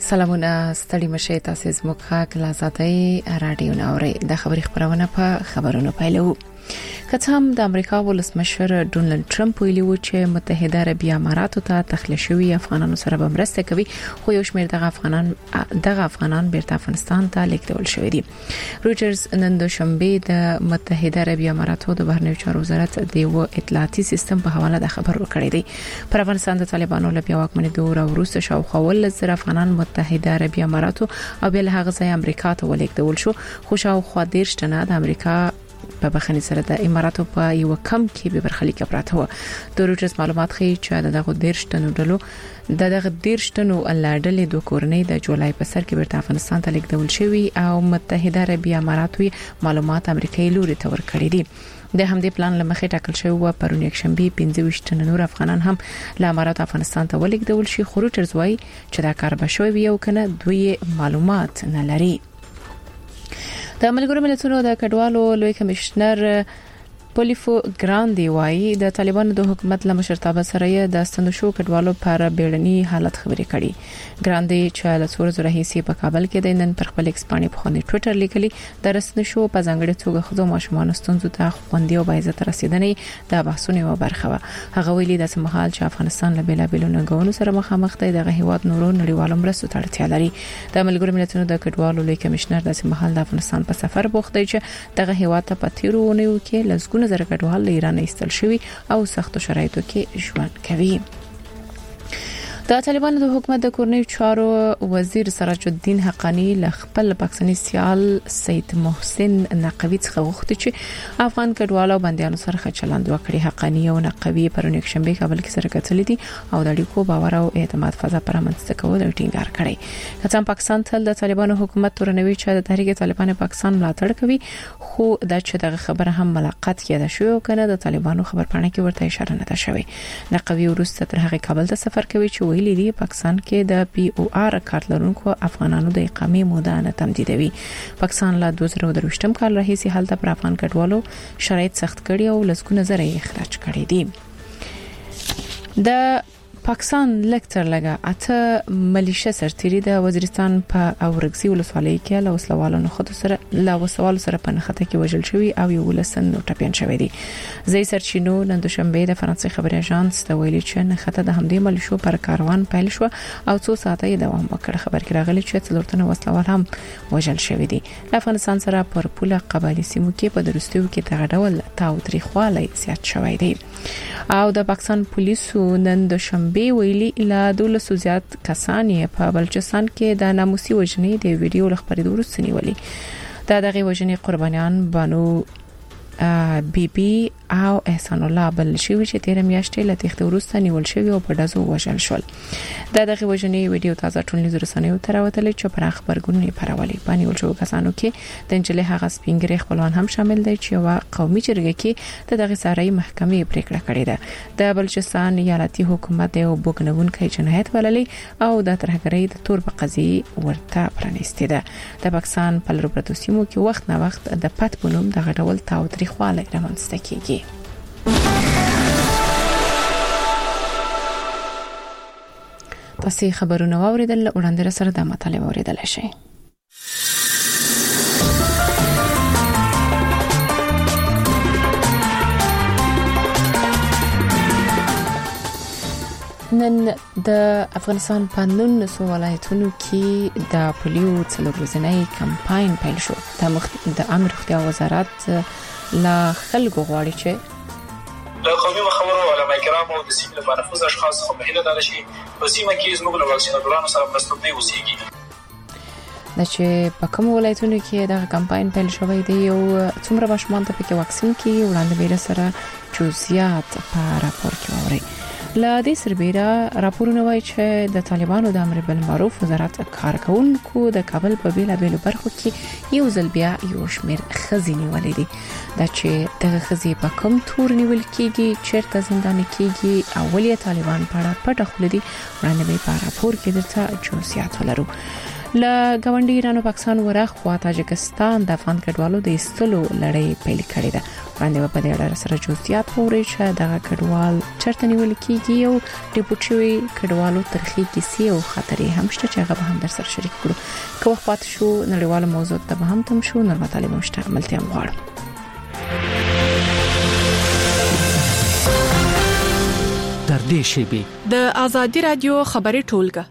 سلامونه ستړي مشه تاسو زموږ خاک لازادي رادیو نوري د خبري خبرونه په خبرونو پیلو. کڅام د امریکا ولسمشر ډونالد ټرمپ ویلي و چې متحده عربی اماراتو ته تخلیه شوی افغانانو سره به مرسته کوي، خو یو شمېر دغه افغانان بیرته افغانستان ته لیږدول شوی دي. رويټرز نن دوشنبه د متحده عربی اماراتو د بهرنیو چارو وزارت د یو اطلاعاتي سیستم په حواله د خبر ورکړی دی. پر افغانستان د طالبانو لپاره واکمنۍ دور او روسه شاوخوا ولزر افغانان متحده عربی اماراتو او بل هغه ځای امریکا ته ولیږدول شو، خو شاوخوا 10 تنه د امریکا په بخښنې سره د اماراتو په یو کم کې به برخلیک پراته و. د رويټرز معلومات ښیي چې دغه 10 تنو ډلو دغه 10 تنو لاډلې د کورنۍ د جولای په سر کې بیرته افغانستان ته لیږدول شوی او متحده عربی اماراتو معلومات امریکایي لوري ته ورکړي دي. د همدې پلان لمخې ټاکل شوی و پرون یک شنبه 25 تن نور افغانان هم له امارات افغانستان ته ولیږدول شي، خو رويټرز وايي چې دا کار به شوی او کنه دوی معلومات نه لري. د ملګرو ملتونو د کډوالو لوی کمشنر پولیفو ګراندي وايي د طالبانو د حکومت له مشرتابه سره د ستنشو کډوالو پر بیړني حالت خبرې کړي. ګراندي چې له څور زره هیڅ په کابل کې د نن پر خپل ایکسپانی په خوني ټوئیټر لیکلي د رسنشو په ځانګړي توګه خزو ماشومان ستونزو ته خوندي او باعزت رسیدنې د بحثونو یو برخه و. هغه ویلي د سمحال چې افغانستان له بیلابیلو ننګونو سره مخامخ دی، دغه هیواد نورو نړیوالو مرستو ته اړتیا لري. د ملګرو ملتونو د کډوالو لوی کمشنر د سمحال د افغانستان په سفر بوخت دی چې دغه هیواد ته په تیرونیو کې لږ نظر کډوال له ایران ایستل شوی او سختو شرایطو کې ژوند کوي. د طالبانو د حکومت د کورنیو چارو وزیر سراج الدین حقانی له خپل پاکستاني سیال سید محسن نقوی څخه غوښتي چې افغان کډوالو بندیانو سره ښه چلند وکړي. حقانی او نقوی پرون یک شنبه کابل کې سره کتلې دي او د اړیکو باور او اعتماد فضا پرمختګ کول ټینګار کړي. کڅام پاکستان تل د طالبانو حکومت تورنوي چې د تحریک طالبان پاکستان ملاتړ کوي، خو دا چې دغه خبره هم ملاقات کېده شو او کنه د طالبانو خبرپاڼه کې ورته اشاره نه ده شوی. نقوی ورسته تر هغه کابل ته سفر کوي چې ویلي دی پاکستان کې د پی او آر کارت لرونکو افغانانو د اقامې موده نه تمدیدوي. پاکستان له 2023م کال راهیسې هلته پر افغان کډوالو شرایط سخت کړي او لسګونه زره یې اخراج کړي دي. د پاکستان لکتر لګه اته ملیشه سرتيري د وزیرستان په اورګزي ولسوالۍ کې له وسلوالو سره په نخته کې وژل شوی او یو لسن نو ټپيان شوی دي. زي سرچینو نن دوشنبه د فرانسې خبري اژانس د ویلي چې نخته د همدې ملیشو پر کاروان پیل شو او څو ساعته یې دوام وکړ. خبر کې راغلی چې څلورتنه وسلوال هم وژل شوی دي. د افغانستان سره پر پوله قبایلی سیمو کې په درستیو کې تغډول تاوتریخوالی زیات شوی دی. او د پاکستان پولیسو نن دوشنبه ویلي لا 200 زیات کسان په بلوچستان کې د ناموسي وژنې د ویډیو لخبري ورسنی ولي. دغه وژنې قربانیان بانو بی بی او احسان الله بل شوی چې 13 میاشتې له تخت ورسته نیول شوی او په دزو وژل شول. دغه وژنې ویډیو تازه ټولنیزو رسنیو ته راوتلې چې پر خبرګونونه پرولې باندې ول شو. کسانو کې د انجلې هغه سپینګری خپلوان هم شامل دي چې وا قومي جرګه کې دغه ساري محکمې پریکړه کړې ده. د بلوچستان ایالتي حکومت یو بوګنونکې جنایت وللې او د ترهګرۍ د تور په قضیه ورته پرانیستي ده. د پاکستان په لربرتو سیمو کې وخت نه وخت د پټ بنوم د غډول تاوتریخواله رامنځته کیږي. تاسو خبرونه واوریدل، وړاندې سره د مطالعه واوریدل شي. نن د افغانستان په 19 ولایتونو کې د پولیو څلور ورځنی کمپاین پیل شو. د امر روغتیا وزارت لا خلکو غواړي چې د قومي مخورو علماء کرام او د سیمې لپاره نفوذ اشخاص خو په هیله دار شي په سیمه کې زموږ له واکسیناتورانو سره مرسته وکړي. د چې په کوم ولایتونو کې د کمپاین پیل شوی دی او څومره ماشومان ته پکې واکسین کې وړاندې بیره سره جزئیات په راپور کې ووري. لا دې سربېره راپورونه وايي چې د طالبانو د امر بالمعروف وزارت کارکونکو د کابل په بیلابېلو برخو کې یو ځل بیا یو شمېر خزینی ولې دي. دا چې دغه خزي په کوم تور نیول کېږي، چیرته زندان کېږي، اولیا طالبان په اړه پټه خولدي وړاندې په راپور کې درته جزئیات ولرو. له ګاونډي ایران او پاکستان ورخوا تاجکستان د افغان کډوالو د ایستلو لړۍ پیل کړې ده. وړاندې په دې اړه سره جزئیات پورې چې دغه کډوال چرته نیول کیږي او ډیپوټوي کډوالو ترخی کیسې او خطرې هم شته چې هغه به هم در سره شریک کړو. کوم وخت شو نړیواله موضوع ته به هم تم شو نور مطالب مشته عملتیا غواړم. در دې شیبه د آزادي رادیو خبري ټولګه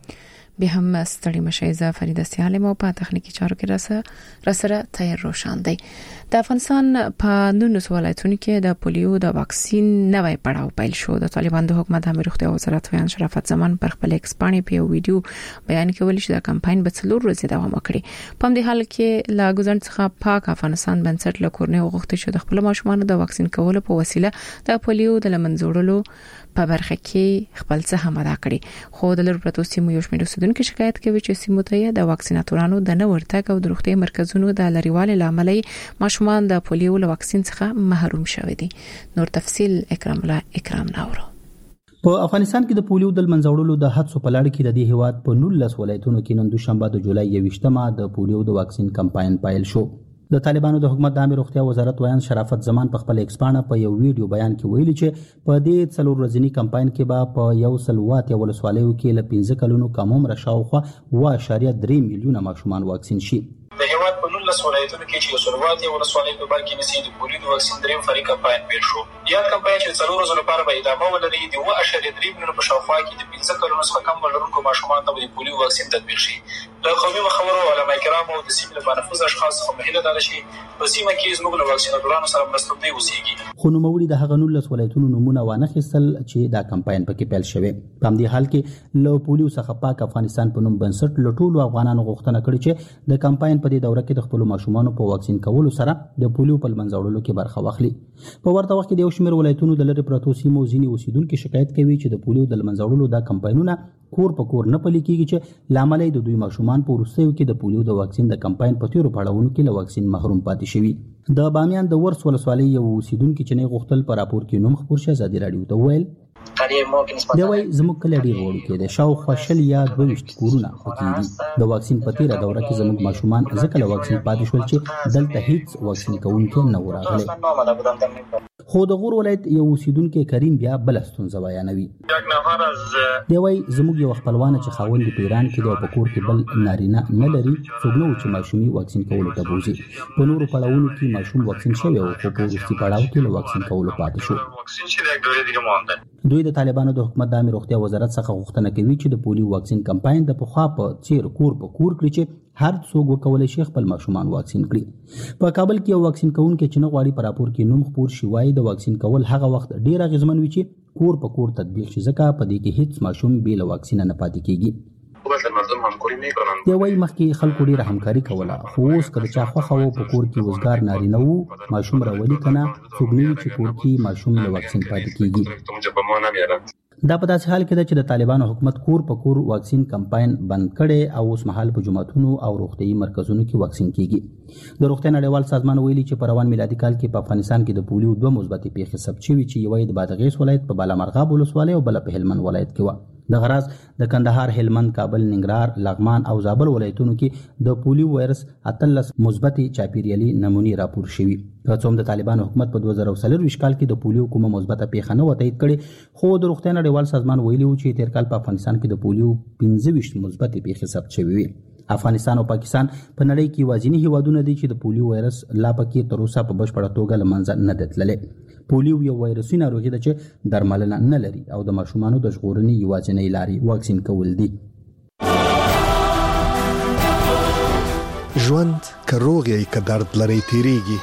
به هم ستړي مشایزه فریده سیالم او په تخنیکی چارو کې راسره تیار روشان دی. د افغانستان په 19 ولایتونو کې د پولیو د واکسین نوې پړاو پیل شو. د طالبان د حکومت امر روغتیا وزارت ویان شرافت زمان پر خپل ایکسپانی په ویډیو بیان کړي چې دا کمپاین به 4 ورځې دوام وکړي. په دې حال کې لا ګزن څخه پاک افغانستان بنسټ له کورنۍ وغوښتي چې د خپل ماشومان د واکسین کولو په وسیله د پولیو د لمنځوړلو په برخه کې خپل څه هم ادا کړي. خو د لور پروتو سیمو یو شمېر اوسیدونکو شکایت کوي چې سیمو ته د واکسیناتورانو د نه ورتګ او د روغتي مرکزونو د لریوالي لامل ماشومان د پولیو له واکسین څخه محروم شوي دي. نور تفصيل اکرام ناورو. په افغانستان کې د پولیو د منځوړلو د حادثو په لړ کې د دې هیواد په 19 ولایتونو کې نن دوشنبه د جولای 21مه د پولیو د واکسین کمپاین پیل شو. د طالبانو د حکومت د عامه روغتیا وزارت ویان شرافت زمان په خپل ایکسپانه په یو ویډیو بیان کې ویلي چې په دې 4 ورځنی کمپاین کې به په یو سلوات یو ولسوالیو کې له 15 کلونو کم عمر شاوخوا 1.3 میلیونه ماشومان واکسین شي. د هیواد په 19 ولایتونو کې چې سلوات یو ولسوالۍ په بر کې نسی د پولیو د واکسین دریم فری کمپاین پیل شو. یاد کمپاین چې 4 ورځې لپاره به ادامه ولري د 1.3 میلیونه په شاوخوا کې د 15 کلونو څخه کم عمر لرونکو ماشومان ته د پولیو واکسین تطبیق شي. د قومي مخورو علما کرام او د سیمې لپاره نفوذ اشخاص خو مهله دار شي په سیمه کې زموږ له واکسیناتورانو سره مرسته وسیږي. خو نوموړي د هغه 19 ولایتونو نمونه وانه خستل چې دا کمپاین پکې پیل شوی. په همدې حال کې له پولیو څخه پاک افغانستان په نوم بنسټ له ټولو افغانانو غوښتنه کړې چې د کمپاین په دې دوره کې د خپل ماشومانو په واکسین کولو سره د پولیو په منځوړلو کې برخه واخلي. په ورته وخت کې د یو شمېر ولایتونو د لری پروتو سیمو ځینې اوسیدونکو شکایت کوي چې د پولیو د منځوړلو دا کمپاینونه کور په کور نه پلي کیږي چې لامل د دوی ماشومان په وروستیو کې د پولیو د واکسین د کمپاین په تیرو پړاوونو کې له واکسین محروم پاتې شوي. د بامیان د ورس ولسوالۍ یو اوسیدونکو چې نه غوښتل پر راپور کې نوم خبر شي آزادي رادیو ته ویل دا وایي زموږ کله ډیر وړو کې د شاوخوا 20 یا 22 کورونه پکې دي. د واکسین په تیره دوره کې زموږ ماشومان ځکه له واکسین پاتې شول چې دلته هیڅ واکسین کوونکی نه وراغلی. خو د غور ولایت یو اوسیدونکو کریم بیا بلستون زوایانوي. دی وایي زموږ یو خپلوان چې خاوند په ایران کې د پکور کې بل نارینه نه لري څوک نو چې ماشومي واکسین کولو ته بوزي. په نورو پړاوونو کې ماشوم واکسین شوی او په وروستي پړاو کې له واکسین کولو پاتې شو. دوی د طالبانو د حکومت د امر روغتیا وزارت څخه غوښتنه کوي چې د پولیو واکسین کمپاین د پخوا په څیر کور په کور کړي چې هر څوک وکولای شي خپل ماشومان واکسین کړي. په کابل کې یو واکسین کوونکی چې نه غواړي پر راپور کې نوم خبر شي وایي د واکسین کول هغه وخت ډیر اغیزمن وي چې کور په کور تطبیق شي ځکه په دې کې هیڅ ماشوم بې له واکسین نه پاتې کیږي. دی وایي مخکې خلکو ډیره همکاري کوله خو اوس کله چې خوخه وو په کور کې وزګار نارینه وو ماشوم راولي کنه څوک نه چې کور کې ماشوم له واکسین پاتې کیږي. دا په داسې حال کې ده چې د طالبانو حکومت کور په کور واکسین کمپاین بند کړي او اوس مهال په جمعتونو او روغتيایي مرکزونو کې واکسین کیږي. د روغتیا نړیوال سازمان ویلي چې په روان میلادي کال کې په افغانستان کې د پولیو 2 مثبتې پیښې ثبت شوي چې یوه د بادغیس ولایت په بالامرغاب ولسوالۍ او بل په هلمند ولایت کې و. د غراز د کندهار، هلمند، کابل، ننګرهار، لغمان او زابل ولایتونو کې د پولیو وایرس 18 مثبتې چاپیریالي نمونې راپور شوي. څوم د طالبانو حکومت په 2024 کال کې د پولیو کومه مثبته پیښه نه و تایید کړې خو د روغتیا نړیوال سازمان ویلي و چې تیر کال په افغانستان کې د پولیو 15 مثبتې پیښې ثبت شوي وي. افغانستان او پاکستان په نړۍ کې یوازینی هیوادونه دي چې د پولیو وایرس لا پکې تر اوسه په بشپړه توګه له منځه نه تللی. پولیو یو وایرسي ناروغي ده چې درملنه نه لري او د ماشومانو د ژغورنې یوازینۍ لارې واکسین کول دي. ژوند که روغ یې که درد لري تیریږي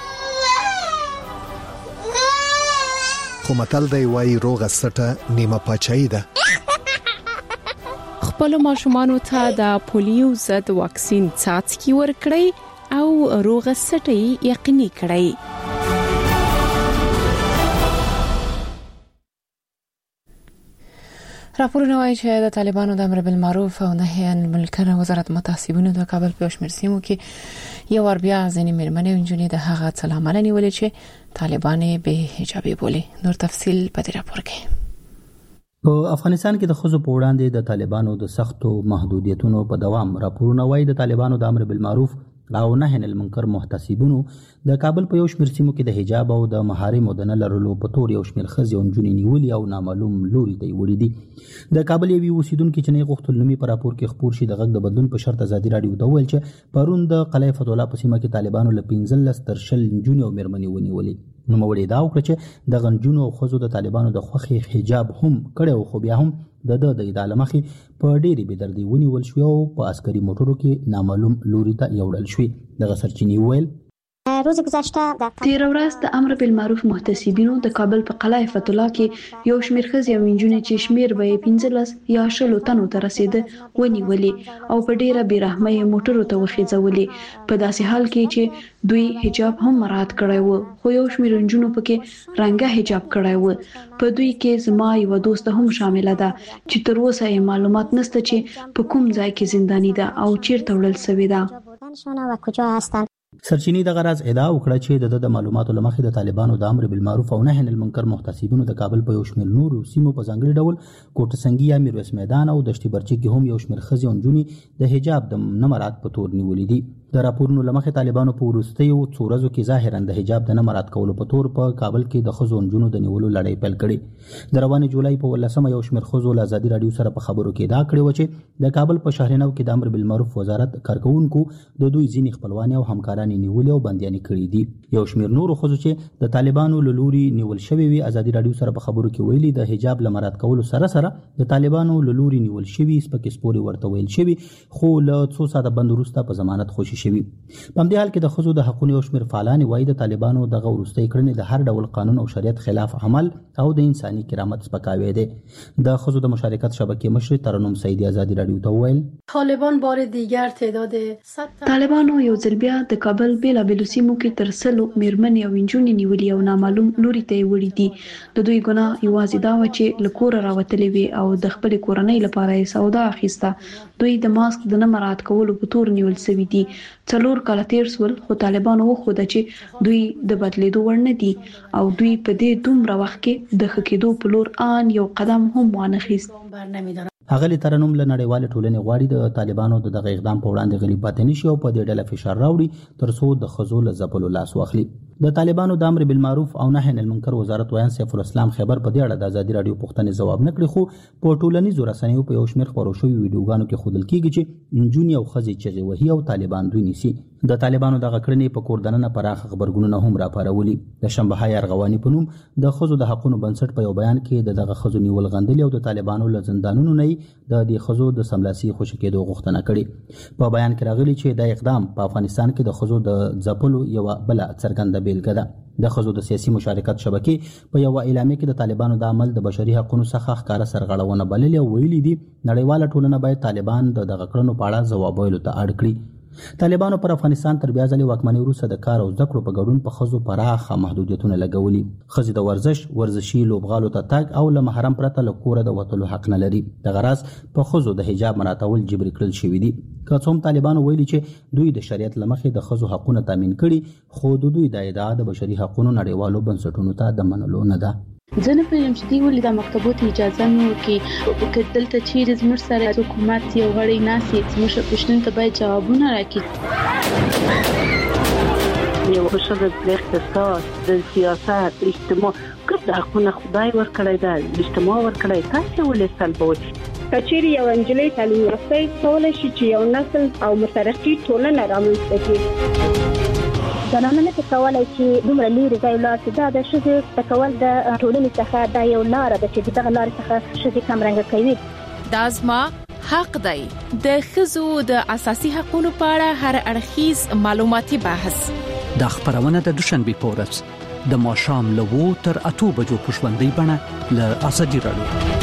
خو متل دی وایي روغه سټه نیمه پاچاهي ده. خپل ماشومانو ته د پولیو ضد واکسین څاڅکي ورکړئ او روغه سټه یقیني کړئ. راپورونه وايي چې د طالبانو د امر بالمعروف او نهي عن المنکر وزارت متعصبینو د کابل په شمیر سیمو کې یو ور بیا ځینې مېرمنې او نجونې د هغه څلامل نیولې چې طالبان به حجابي بولي. نور تفصيل په دې راپور کې. په افغانستان کې د ښځو په وړاندې د طالبانو د سختو محدودیتونو په دوام راپورونه وايي د طالبانو د امر بالمعروف او نهي عن المنکر محتسبونو د کابل په یو شمېر سیمو کې د حجاب او د محارمو د نه لرلو په تور یو شمېر ښځې او نجونې نیولي او نامعلوم لوري ته یې وړي دي. د کابل یوې اوسیدونکي چې نه یې غوښتل نومي په راپور کې خپور شي د غږ د بدلون په شرط ازادي راډیو ته وویل چې پرون د قلعه فتح الله په سیمه کې طالبانو له 15 تر 20 نجونې او مېرمنې ونیولې. نوموړي دا وکړه چې د نجونو او ښځو د طالبانو د خوښې حجاب هم کړی، خو بیا هم د ادعا له مخې په ډېرې بېدردۍ ونیول شوې او په عسکري موټرو کې نامعلوم لوري ته یوړل شوې. دغه سرچینې وویل روز گذشته تیر ورځ د امر بالمعروف محتسبینو د کابل په قلعه فتح الله کې یو شمېر ښځې او نجونې چې شمېر به 15 یا 20 تنو ته رسیده ونیولې او په ډیره بیرحمۍ موټرو ته وخیځولې، په داسې حال کې چې دوی حجاب هم مراعات کړی و، خو یو شمېر نجونو پکې رنګه حجاب کړی و. په دوی کې زما یو دوست هم شامل ده چې تر اوسه یې معلومات نشته چې په کوم ځای کې زندانی ده او چیرته وړل شوې ده. سرچینی د غرض ادعا وکړه چې د معلوماتو لمخې د طالبانو د امر بالمعروف او نهي عن المنکر محتسبینو د کابل په یو شمېر نورو سیمو په ځانګړي ډول کوټه سنگي یا میرویس میدان او دشتي برچي کې هم یو شمېر ښځې او نجونې د حجاب د نه مراعات په تور نیولې دي. د راپورونو لمخې طالبانو په وروستیو څو ورځو کې ظاهرا د حجاب د نه مراعات کولو په تور په کابل کې د ښځو او نجونو د نیولو لړۍ پیل کړې. د روانې جولای په 18 یو شمېر ښځو له ازادي راډیو سره په خبرو کې ادعا کړې و چې د کابل په شهرنو کې د امر بالمعروف وزارت کارکونکو د دوی ځینې خپلوان او همکاران نیولې او بنديان کړي دي. یو شمېر نورو ښځو چې د طالبانو له لوري نیول شوی وي ازادي راډیو سره په خبرو کې ویلي د حجاب له مراعات کولو سره سره د طالبانو له لوري نیول شوی سپکې سپوري ورته ویل شوی، خو له څو ساعته بند وروسته په ضمانت خوشي شوی. په همدې حال کې د ښځو د حقوقو یو شمېر فعالان وایي د طالبانو دغه وروستۍ کړنې د هر ډول قانون او شریعت خلاف عمل او د انساني کرامت سپکاوی دی. د ښځو د مشارکت شبکې مشر ترنم سعیدی ازادي راډیو ته وویل طالبان بار دیگر تعداد طالبانو یو ځل بیا د کابل بیلابېلو سیمو کې تر 100 مېرمنې او نجونې نیولې او نامعلوم لوري ته یې وړي دي. د دوی ګناه یوازې دا و چې له کوره راوتلې وي او د خپلې کورنۍ لپاره یې سودا اخیسته. دوی د ماسک د نه مراعات کولو په تور نیول شوي دي. 4 کاله تیر سول، خو طالبانو وښوده چې دوی د بدلیدو وړ نه دي او دوی په دې دومره وخت کې د ښه کېدو په لور آن یو قدم هم وانخیست. اغلی ترنم له نړیوال ټولنې غواړي د طالبانو د دغه اقدام په وړاندې غلي پاتې نشي او په دې ډله فشار راوړي ترڅو د ښځو له ځپلو لاس واخلي. د طالبانو د امر بالمعروف او نهي عن المنکر وزارت ویان سیف الاسلام خبر په دې اړه د ازادي راډیو پوښتنې ځواب نه کړی، خو په ټولنیزو رسنیو په یو شمېر خپرو شوي ویډیوګانو کې ښودل کېږي چې نجونې او ښځې چغې وهي او طالبان دوی نیسي. د طالبانو دغه کړنې په کور دننه پراخ خبرګونونه هم راپارولي. د شنبهای ارغواني په نوم د ښځو د حقوقو بنسټ په یو بیان کې دغه ښځو نیول غندلي او د طالبانو له زندانونو نه د دې ښځو د سملاسي خوشي کېدو غوښتنه کړې. په بیان کې راغلي چې دا اقدام په افغانستان کې د ښځو د ځپلو یو بل څرګنده بیلګه ده. د ښځو د سیاسي مشارکت شبکې په یو اعلامیه کې د طالبانو د عمل د بشري حقوقو څخه ښکاره سرغړونه بللې او ویلي دي نړیواله ټولنه باید طالبان د دغه کړنو په اړه ځواب ویلو ته اړ کړي. طالبانو پر افغانستان تر بیا ځلې واکمنۍ وروسته د کار او زده کړو په ګډون په ښځو پراخه محدودیتونه لګولي. ښځې د ورزشي لوبغالو ته تګ او له محرم پرته له کوره د وتلو حق نه لري. دغه راز په ښځو د حجاب مراعاتول جبري کړل شوي دي. که څوم طالبانو ویلي چې دوی د شریعت له مخې د ښځو حقونه تامین کړي، خو د دوی د ادعا د بشري حقوقو نړیوالو بنسټونو ته د منلو نه ده. زه نه پوهېږم چې دوی ولې دا مکتبو ته اجازه نه ورکوي. که دلته چیرې زموږ سره حکومت یو غړی ناست وي زموږ پوښتنو ته باید جوابونه راکړي. یو ښځه د اقتصاد، د سیاست، اجتماع ګډ حقونه خدای ورکړی ده، اجتماع ورکړی، تاسې ولې سلبوئ؟ که چیرې یو نجلۍ تعلیم یافته کولی شي چې یو نسل او مترقي ټولنه رامنځته کړي. زنانه نه کولی چې دومره لرې ځای ولاړ شي. دا د ښځې زده کول د ټولنې څخه دا یو لاره ده چې دغه لارې څخه ښځې کمرنګه کوي. دا زما حق دی. د ښځو د اساسي حقوقو په اړه هر اړخیز معلوماتي بحث د خبرونه د دوشنبه په ورځ د ماښام له 2 تر 8 بجو په ژوندۍ بڼه له ازادي راډیو.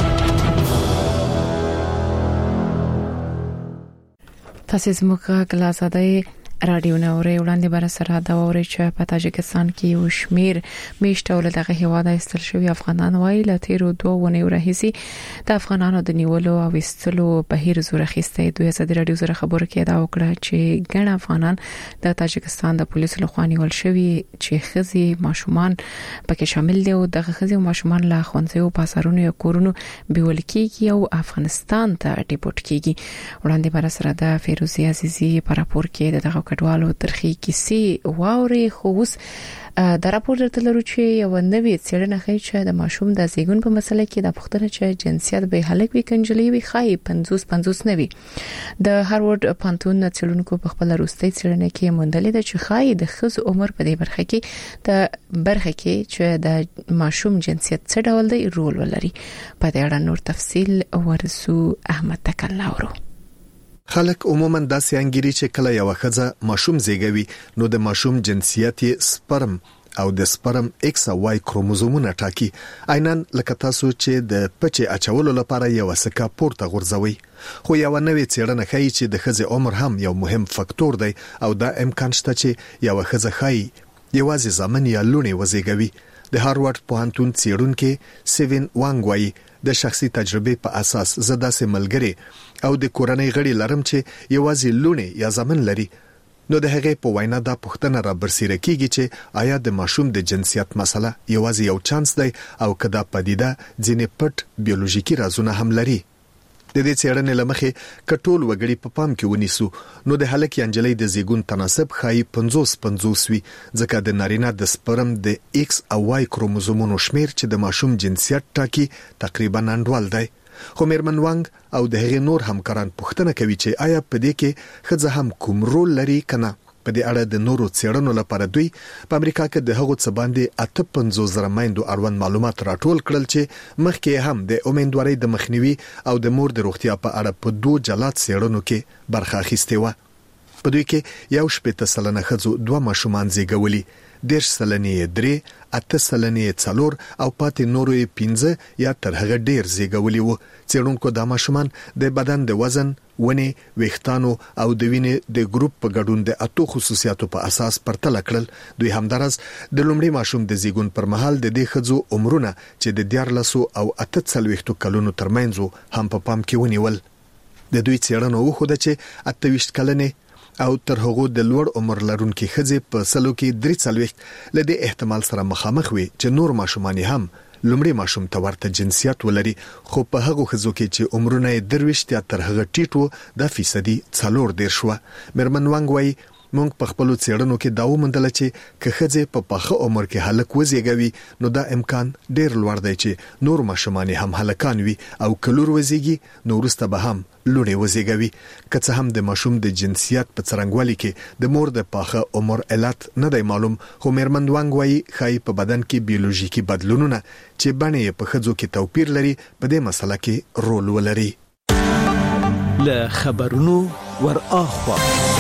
تاسو زموږ غږ له ازادۍ رادیو نوري وړاندې بر سره دا ووري چې په تاجکستان کې یو شمیر میشته ولدغه هیواد استل شوی افغانان وایي ل تیرو 2 ونیو راهسي د افغانانو د نیولو او وستلو بهیر زور اخیسته دوی د رادیو سره خبرو کې دا وکړه چې ګڼ افغانان د تاجکستان د پولیسو لخوا نیول شوی چې خزي ماشومان پکې شامل دي او د خزي ماشومان لا خونځو پاسارونو یا کورونو بیول کېږي او افغانستان ته ډیپورت کېږي وړاندې بر سره د فیروزی عزیزی په راپور کې دغه کډوالو ترخی کیسې واوري خو اوس د راپور درته لرو چې یو نوې څېړنه ښیي چې د ماشوم د زیږون په مسله کې د پښتنه چې جنسیت به هلک وي کنجلې وي خای 50 نوي د هاروارد پانتون څېړونکو په خپل وروستي څېړنه کې موندلې ده چې خای د خز عمر په دې برخه کې چې د ماشوم جنسیت څه ډول دی رول ولري په دې اړه نور تفصیل ورسو احمد تکلاورو خلک عموما داسې انګیري چې کله یو ښځه ماشوم زیږوي نو د ماشوم جنسیت سپرم او د سپرم ایکس او واي کروموزومونه ټاکي عیناً لکه تاسو چې د پچې اچولو لپاره یو سکه پورته غورځوي خو یو نوې څېړنه ښیي چې د ښځې عمر هم یو مهم فاکتور دی او دا امکان شته چې یو ښځه ښایي یوازې زامن یا لوڼې وزیږوي د هاروارد پوهنتون څېړونکي سیوین وانګ وایي د شخصي تجربه په اساس زدا سه ملګری او د کورنۍ غړي لرم چې یوازې لونې یا زمن لري نو د هغه په وینا دا پوښتنه را برسېره کیږي چې آیا د ماشوم د جنسیت مسله یوازې یو چانس دی او کدا پدیده ځینې پټ بیولوژیکي رازونه هم لري د دې څېړنې لمخې کټول وګړي په پام کې ونیسو نو د هلک یا انجلۍ د زیږون تناسب خای 50 وي ځکه د نارینه د سپرم د ایکس او واي کروموزومونو شمیر چې د ماشوم جنسیت ټاکي تقریبا انډول دی خو میرمن وانګ او د هغې نور همکاران پوښتنه کوي چې آیا په دې کې ښځه هم کوم رول لري کنه په دې اړه د نورو څېړنو لپاره دوی په امریکا کې د هغو څه باندې 58,000 میندو اړوند معلومات راټول کړل چې مخکې هم د امیندوارۍ د مخنیوي او د مور د روغتیا په اړه په 2 جلات څېړنو کې برخه اخیستې و په دوی کې یو شپږ سلنه ښځو 2 ماشومان زیږولي 10 سلنې 3 8 سلنې 4 او پاتې نورو 15 یا تر هغه ډیر زیږولي وو څېړونکو د ماشومان د بدن د وزن ونی ویښتانو او د وینې د ګروپ په ګډون د اتو خصوصیاتو په اساس پرتله کړل دوی همدارس د لومړي ماشوم د زیږون پر مهال د دې ښځو عمرونه چې د 14 او 18 کلونو ترمنځ هم په پام کې ونیول د دوی څېړنو وښوده چې 28 کلنې او تر هغه د لوړ عمر لرونکو ښځې په سلو کې 43 لدی احتمال سره مخامخ وي چې نور ماشومان هم لومړی ماشوم ته ورته جنسیت ولري خو په هغه ښځو کې چې عمرونه 23 تر هغه ټیټو د فیصدي 4 شو مرمن وانګ وایي مونږ په خپل څېړنو کې دا ومندل چې ښځې په پخه عمر کې هلک وزیږوي نو دا امکان ډیر لوړ دی چې نور ماشومان هم هلکان وي او کلور وزیږي نو وروسته به هم لوڼې وزیږوي که څه هم د ماشوم د جنسیت په څرنګوالي کې د مور د پخه عمر علت نه دی معلوم خو میرمن وانګ وایي خای په بدن کې بیولوژیکي بدلونونه چې باندې په ښځو کې توپیر لري په دې مسله کې رول ولري له خبرونو ور اخوا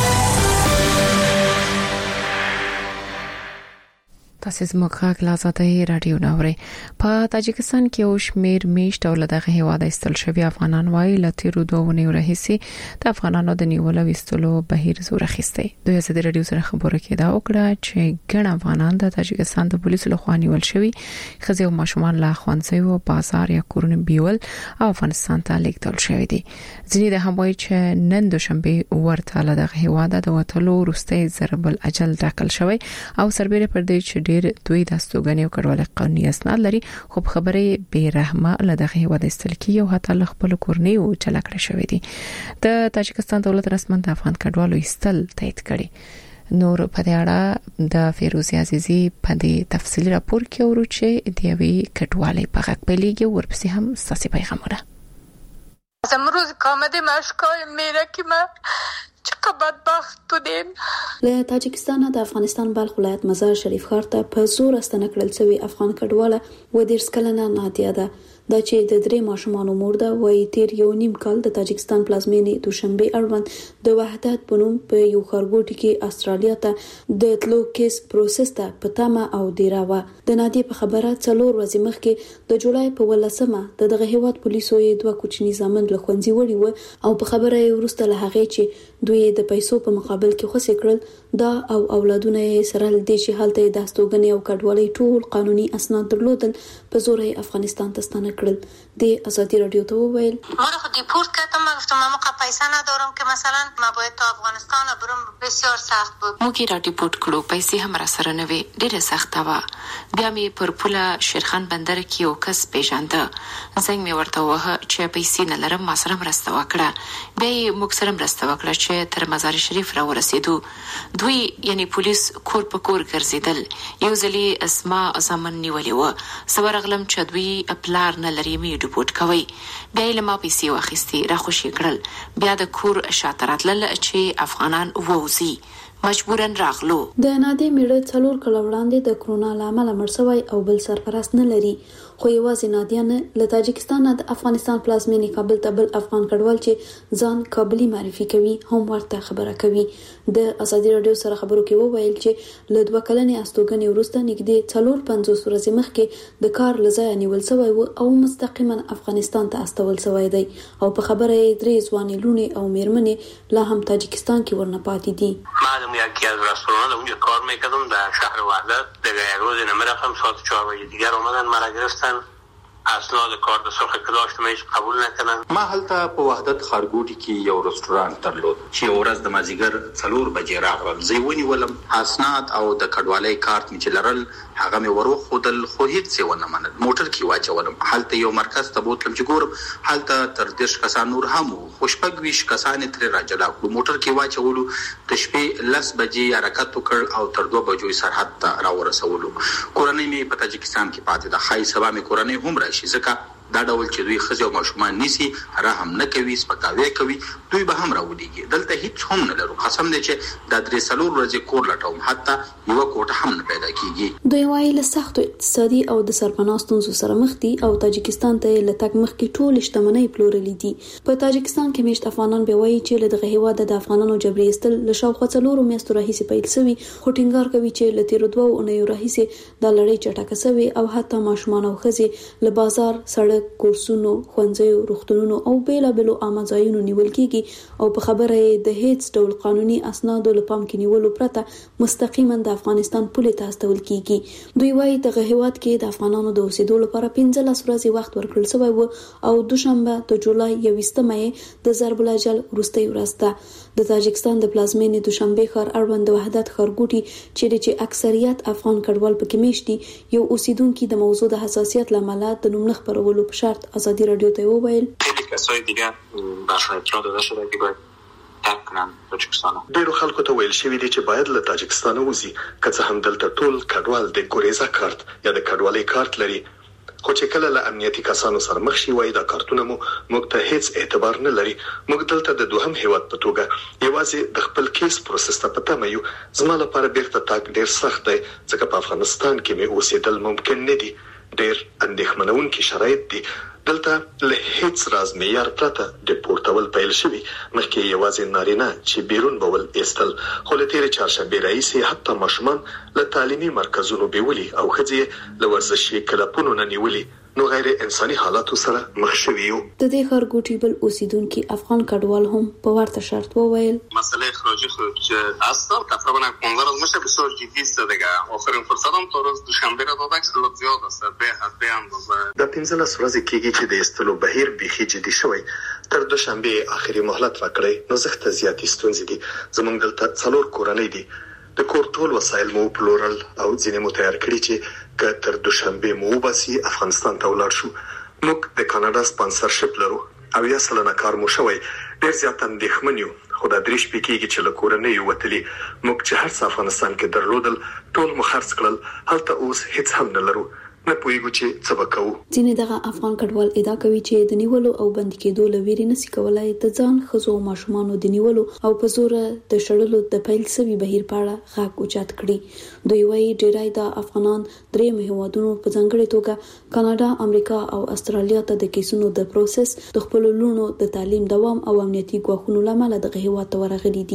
تاسو زموږ خاک لازمه رادیو نوري په تاجکستان کې او شمیر میشت او دغه هیواد استل شوی افغانان وایي ل تیرو 2 ونیو راهسي د افغانانو د نیولو وستلو بهیر زور اخیسته دوی د رادیو سره خبرو کې دا وکړه چې ګڼ افغانان د تاجکستان د پولیسو لخوا نیول شوی خزي او ماشومان لا خوانځي او بازار یا کورونه بیول او افغانستان ته لیږدول شوی دي ځینې د هموي چې نن دوشنبه ورته له دغه هیواد د وټلو وروستي ضرب الاجل ټاکل شوی او سربېره پر دې چې دوی د استوګنې او کډوالۍ قانوني اسناد لري خو خبره به رحمه لدغه هیواد استل کی او حتی خپل کورنۍ او چلکړه شوې دي د تاجکستان دولت رسمن د افغان کډوالو استل تایید کړي نور په دې اړه د فیروزی عزیزی په دې تفصیلی راپور کې ورو چې د یوې کډوالۍ په حق پیلېږي ورپسې هم ساسي پیغامونه امروز کامده مشکای میره که من چقدر بدبخت بودیم له تاجکستان د افغانستان بلخ ولایت مزار شریف ښار ته په زور استنه کړل شوی افغان کډواله و دیر سکلنه نادیه ده دا چې د 3 ماشومانو مور ده وایي تیر یو نیم کال د تاجکستان پلازمینې دوشنبه اړوند د وحدت بنوم په یو خارګوټي کې استرالیا ته د تلو کیس پروسس ته پتامه او دیراوه د نادیه په خبره 4 ورځې مخکې د جولای په 18مه دغه هیواد پولیسو یې 2 کوچني زامن له خوندې وړي و او په خبره یې ورسته له هغه چې دوی د پیسو په مقابل کې خوسې کړل دا او اولادونه یې سره لدې چې حالت د استوګنې او کډوالۍ ټول قانوني اسناد درلودل په زور یې افغانستان ته ستانه کړل. د ازادي رادیو ته وویل من خود دیپورت کردم و گفتم من پیسه ندارم که مثلا ما باید تا افغانستان برم بسیار سخت بود. موږ را ډیپورت کړو پیسې هم را سره نه وي ډېره سخته وه. بیا مې پر پوله شیرخان بندر کې یو کس پیژانده زنګ مې ورته ووهه چې پیسې نه لرم ما سره مرسته وکړه. بیا یې موږ سره مرسته وکړه چې تر مزار شریف را ورسېدو. دوی یعنی پولیس کور په کور ګرځېدل. یو ځلې اسما زامن نیولې وه زه ورغلم چې دوی پلار نه لري مې ډیپورت کوئ. بیا یې له ما پیسې واخیستې را خوشې کړل. بیا د کور شاته راتلل چې افغانان ووځي مجبورن راغلو. د نادې میړه 4 کاله وړاندې د کرونا لامل مړ شوی او بل سرپرست نه لري خو یوازې نادیه نه له تاجکستان د افغانستان پلازمینې کابل ته بل افغان کډوال چې ځان کابلی معرفي کوي هم ورته خبره کوي. د ازادي رادیو سره خبرو کې وویل چې له 2 کلنې استوګنې وروسته نږدې 450 ورځې مخکې د کار لځای نیول شوی و او مستقیما افغانستان ته استول شوی دی او په خبره یې 3 ځوانې لونې او میرمنې لا هم تاجکستان کې ورنه پاتې دي. یکی از رستوران اونجا کار میکردم در شهر وحدت. دیگه یک روز نمیرفتم ساعت 4 بجه دیگر اومدن مرا گرفتن اسناد کار د سرخ که داشتم هیچ قبول نکردن. ما هلته په وحدت خارګوټي کې یو رستوران درلود چې ورځ د مازیګر 4 بجې راغلم. زه ونیولم اسناد او د کډوالۍ کارت مې چې لرل هغه مې وروخودل خو هیڅ څه ونه منل. موټر کې واچولم. هلته یو مرکز ته بوتلم چې ګورم هلته تر 10 کسان نور هم وو. خو شپږ 20 کسان ترې راجلا کړو. موټر کې واچولو د شپې 10 بجې حرکت وکړ او تر 2 بجو سرحد ته راورسولو. کورنۍ مې په تاجکستان کې پاتې ده. خای سبا مې کورنۍ هم شي ځکه دا ډول چې دوی خزي او ماشومان نيسي رحم نه کوي سپکاوي کوي دوی به هم راوړيږي. دلته هیڅ هم نه لرو. قسم دې چې دا 3 ورځې کور لټوم حتی یو کوټه هم نه پیدا کیږي. دوی وايي له سخت اقتصادي او د سرپناستون سره مخ دي او تاجکستان ته له تک مخ کې ټول شتمنۍ پلورلې دي. په تاجکستان کې مشت افغانان به وایي چې له دغه هیواد د افغانانو جبري استل له شاوخوا 4 میاشتو راهیسې پیل شوی خو ټینګار کوي چې له 2 اونیو راهیسې د لړۍ چټکه شوی او حتی ماشومان او خزي له بازار سړک کورسونو خوندزیو روغتونونو او بیلابلو عامه ځایونو نیول کیږي او په خبره د هیڅ ډول قانوني اسنادو لپام کې نیولو پرته مستقیما د افغانستان پولې ته استول کیږي. دوی وايي دغه هیواد کې د افغانانو د اوسېدو لپاره 15 ورځې وخت ورکړل شوی و او دوشنبه د جولای 21 د ضرب الاجل وروستۍ ورځ ده. د تاجکستان د پلازمینې دوشنبه ښار اړوند وحدت خارګوټي چې اکثریت افغان کډوال پکې میشتي یو اوسیدونکو د موضوع د حساسیت لامل د نوم خبرولو په شرط ازادي رادیو ته وویل خیلی کسای دیگه براشون اطلاع داده شده که باید ترک کنن تاجکستان. ډیرو خلکو ته ویل شوی دی چې باید له تاجکستان وځي که څه هم دلته ټول کډوال د ګوریزا کارت یا د کډوالۍ کارت لري خو چې کله له امنیتي کسانو سره مخ شي وای دا کارتونه موږ ته هیڅ اعتبار نه لري. موږ دلته د دوهم هیواد په توګه یوازې د خپل کیس پروسس ته پته مې زما لپاره بیرته تاګ ډیر سخت دی ځکه په افغانستان کې مې اوسېدل ممکن نه دي. ډیر اندېښمنونکي شرایط دي. دلته له هیڅ راز معیار پرته ډیپورټول پیل شوی مخکې یوازې نارینه چې بیرون بول ایستل خو له تیرې چهارشنبې راهیسې حتی ماشومان له تعلیمي مرکزونو بیولي او ښځې له ورزشي کلبونو نه نیولي نو غیر انساني حالاتو سره مخ شوي یو. د دې خارګوټي بل اوسیدونکو افغان کډوال هم په ورته شرط وویل مسئله اخراجی خود اصلا تقریبا 15 روز میشه بسیار جدی است دیگه. آخرین فرصت هم تا روز دوشنبه را دادن که زیاد است به حد اندازه. د 15 ورځې کېږي چې د استلو بهیر بيخي جدي شوی. تر دوشنبه اخري مهلت ورکړی نو زخت زیاتې ستونزې دي. زمونږ دلته 4 کورنۍ دي. د کور ټول وسایل مو پلورل او ځینې مو تیار کړی چې که تر دوشنبه مو باسي افغانستان ته ولاړ شو. موږ د کاناډا سپانسرشپ لرو او یا سلنه کار مو شوی. ډیر زیات اندېښمن یو خو دا درې شپې کېږي چې له کورنۍ وتلي. موږ چې هر څه افغانستان کې درلودل ټول مو خرڅ کړل. هلته اوس هیڅ هم نه لرو. نه پوهیږو چې څه وکړو. ځینې دغه افغان کډوال ادعا کوي چې د نیولو او بندي کېدو لویری نسی کولای د ځان خزو ماشومانو د نیولو او په زور د شړلو د پیل سوي بهیر پاړه غاک اوچت کړي. دوی وايي ډیرای د افغانان درې هیوادونو په ځانګړي توګه کاناډا، امریکا او استرالیا ته د کیسونو د پروسس د خپل لونو د تعلیم دوام او امنیتي ګواښونو لامل دغه هیواد ته ورغلي دي.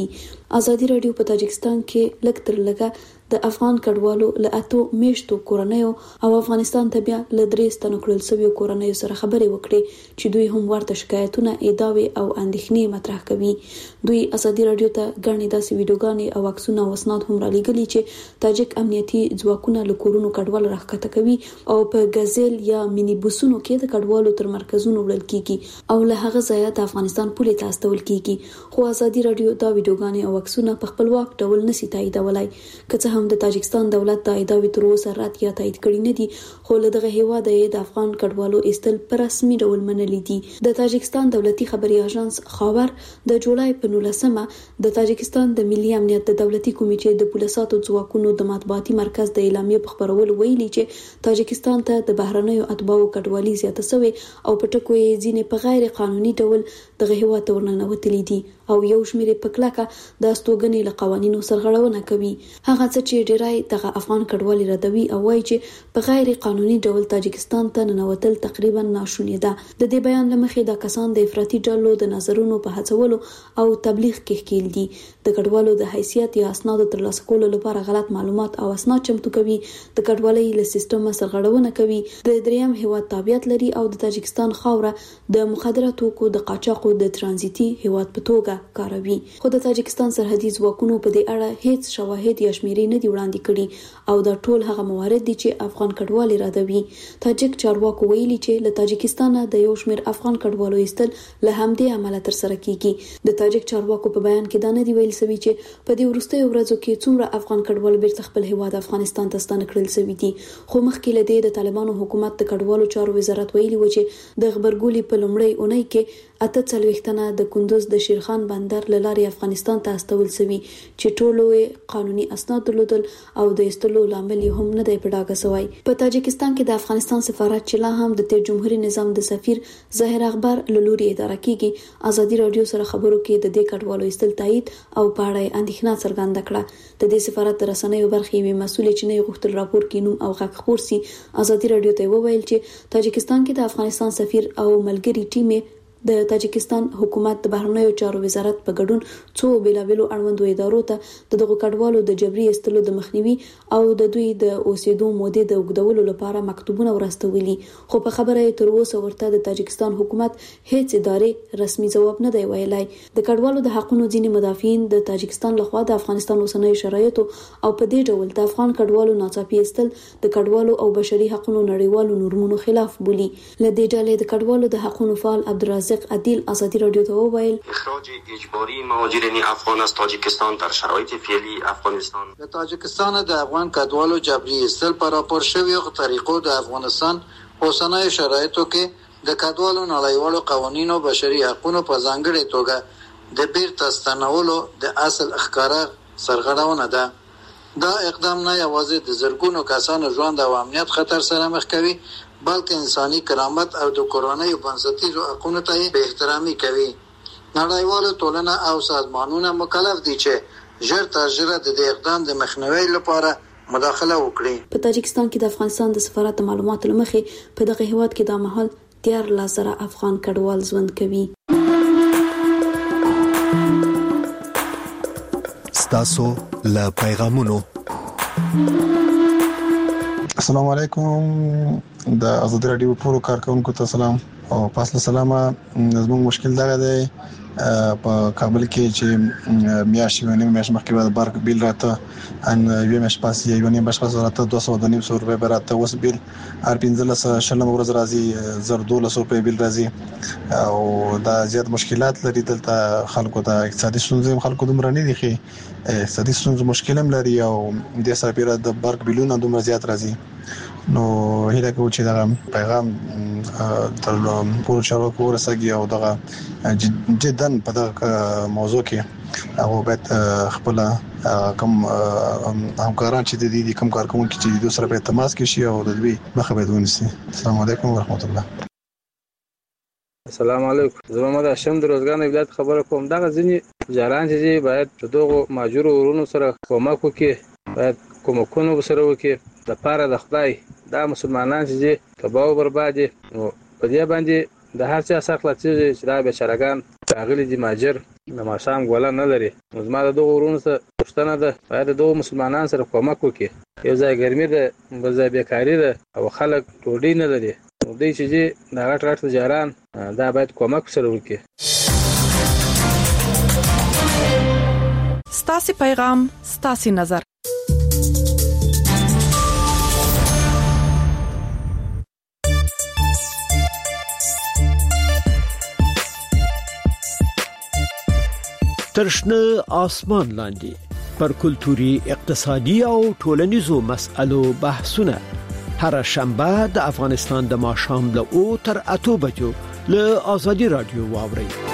ازادي رادیو په تاجکستان کې لکتر لګه د افغان کډوالو له اتو میشتو کورنیو او افغانستان ته بیا له 3 ستنو کړل شوی کورنیو سره خبرې وکړي چې دوی هم ورته شکایتونه ادعاوې او اندېښنې مطرح کوي. دوی ازادي رادیو ته غړنې داسې ویډیوګانې او عکسونه او اسناد هم را لېږلي چې تاجک امنیتي ځواکونه له کورونو کډوال راښکته کوي او په غزل یا مینی بوسونو کې د کډوالو تر مرکزونو وړل کیږي او له هغه ځایه د افغانستان پولې ته استول کیږي. خو ازادي رادیو دا ویډیوګانې او عکسونه په خپلواک ډول نشي تاییدولای که هم د تاجکستان دولت د ادعاوې تر اوسه رد یا تایید کړي نه دي، خو له دغه هیواد د افغان کډوالو ایستل په رسمي ډول منلي دي. د تاجکستان دولتي خبري اژانس خاور د جولای په 19مه د تاجکستان د ملي امنیت د دولتي کمیټې د پولیساتو ځواکونو د مطبوعاتي مرکز د اعلامیې په خبرولو ویلي چې تاجکستان ته د بهرنیو اتباعو کډوالي زیاته شوې او په ټکو یې ځینې په غیر قانوني ډول دغه هیواد ته ورننوتلي دي او یو شمېر په کلکه د استوګنې له قوانینو سرغړونه کوي. هغه څه چې ډیرای دغه افغان کډوالي ردوي او وایي چې په غیر قانوني ډول تاجکستان ته ننوتل تقریبا ناشونی ده. د دې بیان لمخې د کسان د افراطي ډلو د نظرونو په هڅولو او تبلیغ کې ښکیل دي. د کډوالو د حیثیت یا اسناد ترلاسه کولو لپاره غلط معلومات او اسناد چمتو کوي، د کډوالۍ له سیستم سرغړونه کوي، د دریم هیواد تابعیت لري او د تاجکستان خاوره د مخدره توکو د قاچاقو د ترانزیتي هیواد په توګه کاروي. خو د تاجکستان سرحدي ځواکونو په دې اړه هیڅ شواهد یا شمیرې نه دي وړاندې کړي او دا ټول هغه موارد دي چې افغان کډوالي ردوي. تاجک چارواکو ویلي چې له تاجکستان د یو شمېر افغان کډوالو ایستل له همدې عمله تر سره کیږي. د تاجک چارواکو په بیان کې دا نه دی ویل شوی چې په دې وروستیو ورځو کې څومره افغان کډوال بیرته خپل هیواد افغانستان ته ستانه کړل شوی دي. خو مخکې له دې د طالبانو حکومت د کډوالو چارو وزارت ویلي و چې د خبرګولي په لومړۍ اونۍ کې 48 تنه د کندوز د شیرخان بندر لارې افغانستان ته استول شوی چې ټولو قانوني اسناد درلودل او د استلو لامل هم نه دی په ډاګه شوی. په تاجکستان کې د افغانستان سفارت چې لا هم د تیر جمهوریت نظام د سفیر ظاهر اخبار لوري اداره کیږي، ازادي رادیو سره خبرو کې د دې کډوالو ایستل تایید او پاړې اندېښنه څرګنده کړه. د دې سفارت د رسنیو برخې وی مسؤل چې نه غوښتل راپور کې نوم او غږ خور سي. ازادي رادیو ته وویل چې تاجکستان کې د افغانستان سفیر او ملګری ټیم د تاجکستان حکومت د بهرنیو چارو وزارت په ګډون څو بیلابیلو اړوندو ادارو ته دغه کډوالو د جبري ایستلو د مخنیوي او د دوی د اوسېدو مودې د اوږدولو لپاره مکتوبونه ورستولي، خو په خبره تر اوسه ورته د تاجکستان حکومت هیڅ ادارې رسمي ځواب نه دی ویلای. د کډوالو د حقوقو ځینې مدافعین د تاجکستان لخوا د افغانستان اوسنۍ شرایط او په دې ډول د افغان کډوالو ناڅاپي ایستل د کډوالو او بشري حقوقو نړیوالو نورمونو خلاف بولي. لدې ډلې د کډوالو د حقوقو فعال عبدالرزاق عادل ازادي رادیو ته وویل اخراج اجباری مهاجرین افغان از تاجیکستان در شرایط فعلی افغانستان د تاجکستان د افغان کډوالو جبري ایستل پر راپور شویو طریقو د افغانستان اوسنۍ شرایطو کې د کډوالو نړیوالو قوانینو بشري حقوقو په ځانګړي توګه د بیرته ستنولو د اصل ښکارا سرغړونه ده. دا اقدام نه یوازې د زرګونو کسانو ژوند او امنیت خطر سره مخ کوي، بلکې انساني کرامت او د کورنیو بنسټیزو حقوقو ته به احترامي کوي. نړیواله ټولنه او سازمانونه مکلف دي چې ژر تر ژره د دې اقدام د مخنیوي لپاره مداخله وکړي. په تاجکستان کې د افغانستان د سفارت معلوماتو لمخې په دغه هیواد کې د مهال 13,000 افغان کډوال ژوند کوي. ستاسو له پیغامونو. السلام علیکم، د ازادي رادیو ټولو کارکونکو ته سلام او پاسله سلامه. زموږ مشکل دا دی په کابل کې چې میاشتې میاشت مخکې بارک بیل راته ان یو میاشت پاسې یو نیم بشپړ راته 200 روپے راته وس بیل هر 15 شلم ورځ راځي 1200 روپے بیل راځي او دا زیات مشکلات لري. دلته خلکو ته اقتصادي ستونزې خلکو دومره نه دي خې اقتصادي ستونزې مشکل هم لري او د سره د بارک بیلونه دومره زیات راځي. نو هیله کوم چې دا پیغام تر پوره چارواکو ورسېږي او دا جدا په دغه موضوع کې هغه باید خپل کوم همکاران چې د دې کوم کارکونکو چې د سره په تماس کې شي او د دوی مخه باید ونیسي. السلام علیکم ورحمت الله. السلام علیکم، زه محمد هاشم د روزګان ولایت خبره کوم. دا ځینې جاران چې باید دغه ماجور ورونو سره کومک وکړي، باید کومکونه سره وکړي د پاره د خدای. دا مسلمانان چې تباہ او برباد نو په دې باندې د هر څه سره چې دا بیچارهګان راغلي دي ماجر د ماشام ګوله نه لري. نو زما د دغه ورونو سره پوښتنه ده باید د دغو مسلمانانو سره کومک وکړي. یو ځای ګرمي ده، بل ځای بیکاري ده او خلک ډوډۍ نه لري. نو دوی چې دي د غټ غټ تجاران دا باید کومک سره وکړي. ستاسو پیغام ستاسو نظر. ترشنه آسمان لاندې پر کلتوري، اقتصادي او ټولنیزو مسألو بحثونه هر شنبه د افغانستان د ماښام له 8 تر 8 بجو له آزادي رادیو واوري.